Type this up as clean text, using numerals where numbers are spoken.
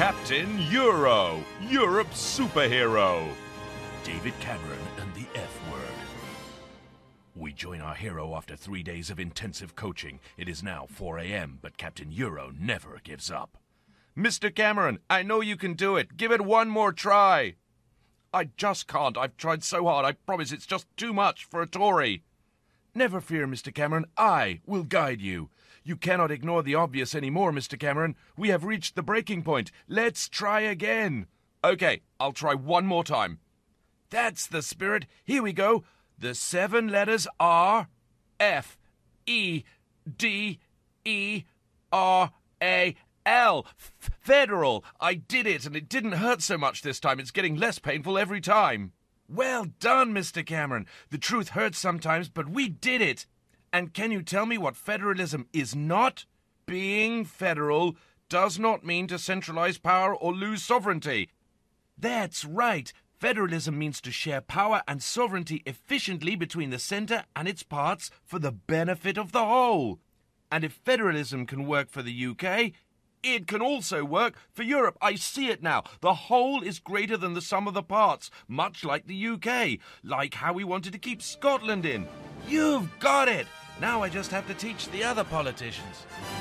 Captain Euro, Europe's superhero. David Cameron and the F word. We join our hero after 3 days of intensive coaching. It is now 4 a.m., but Captain Euro never gives up. Mr. Cameron, I know you can do it. Give it one more try. I just can't. I've tried so hard. I promise it's just too much for a Tory. Never fear, Mr. Cameron. I will guide you. You cannot ignore the obvious anymore, Mr. Cameron. We have reached the breaking point. Let's try again. Okay, I'll try one more time. That's the spirit. Here we go. The 7 letters are F, E, D, E, R, A, L. Federal. I did it, and it didn't hurt so much this time. It's getting less painful every time. Well done, Mr. Cameron. The truth hurts sometimes, but we did it. And can you tell me what federalism is not? Being federal does not mean to centralize power or lose sovereignty. That's right. Federalism means to share power and sovereignty efficiently between the center and its parts for the benefit of the whole. And if federalism can work for the UK, it can also work for Europe. I see it now. The whole is greater than the sum of the parts, much like the UK, like how we wanted to keep Scotland in. You've got it! Now I just have to teach the other politicians.